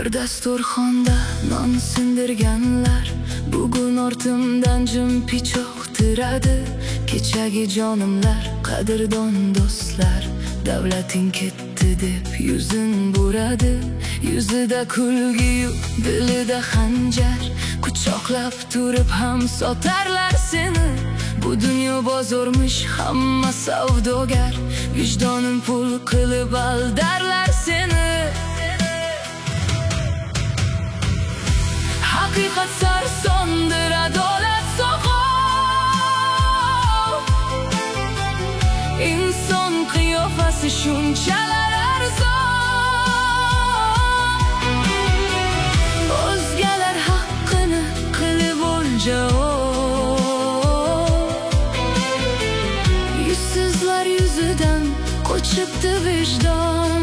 Bir dasturxonda non sindirganlar bugun ortimdan jim pichoq tiradi. Kechagi jonimlar, qadrdon do'stlar, davlating ketdi deb yuzin buradi. Yuzida kulgi, dilida xanjar, quchoqlab turib ham sotarlar seni. Bu dunyo bozormish, hamma savdogar, vijdonin pul qilib aldarlar seni. Haqiqat sarsondir, adolat soqov. Inson qiyofasi shunchalar arzon. O'zgalar haqqini qilib o'lja-ov. Yuzsizlar yuzidan qochibdi vijdon.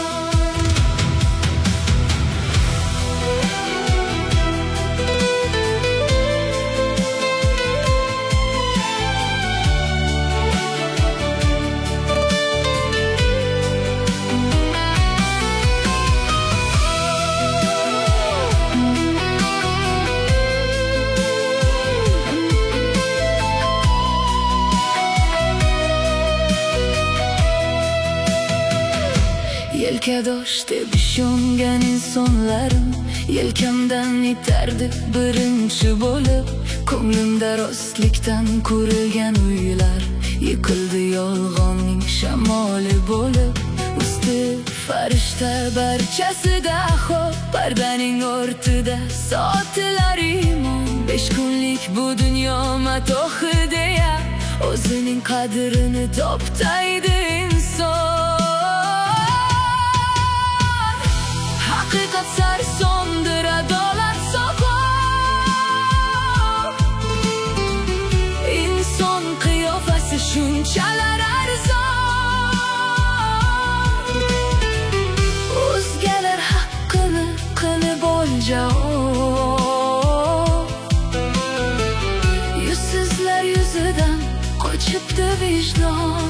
Yelkadosh deb ishongan insonlarim yelkamdan itardi birinchi bo'lib. Ko'nglimda rostlikdan qurilgan uylar yiqildi yolg'onning shamoli bo'lib. Usti farishta barchasida xo'p, pardaning ortida sotilar iymon. 5 kunlik bu dunyo matohi deya o'zining qadrini toptaydi inson. Haqiqat sarsondir, adolat soqov. Inson qiyofasi shunchalar arzon. O'zgalar haqqini qilib o'lja-ov. Yuzsizlar yuzidan qochibdi vijdon.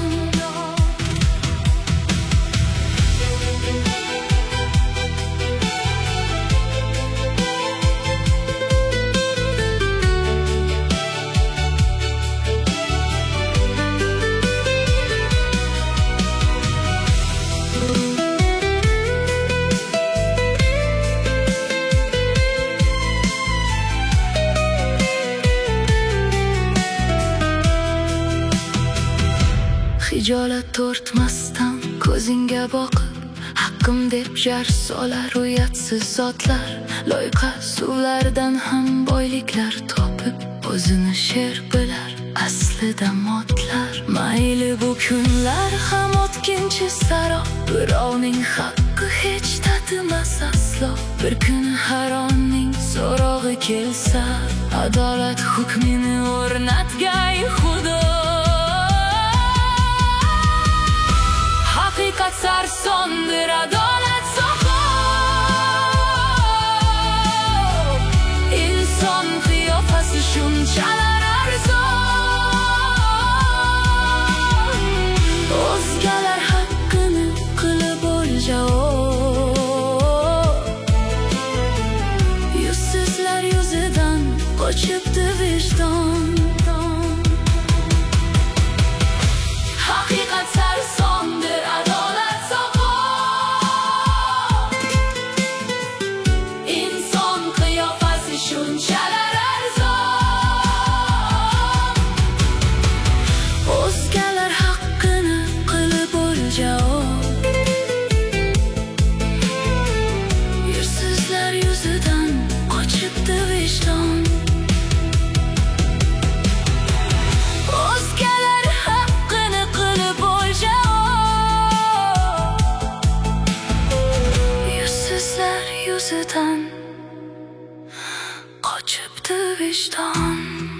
Hijolat tortmasdan ko'zingga boqib, haqqim deb jar solar uyatsiz zotlar. Loyqa suvlardan ham boyliklar topib, o'zini sher bilar, aslida modlar. Mayli bu kunlar ham o'tkinchi sarob, birovning haqqi hech tatimas aslo. Bir kuni haronning so'rog'i kelsa, adolat hukmini o'rnatgay Xudo. Haqiqat sarsondir, adolat soqov. Inson qiyofasi shunchalar arzon. O'zgalar haqqini qilib o'lja-ov. Yuzsizlar yuzidan qochibdi vijdon. Haqiqat sarsondir, adolat soqov. Inson qiyofasi shunchalar arzon. O'zgalar haqqini qilib o'lja-ov. Yuzsizlar yuzidan qochibdi vijdon. O'zgalar haqqini qilib o'lja-ov. Yuzsizlar yuzidan qochibdi vijdon.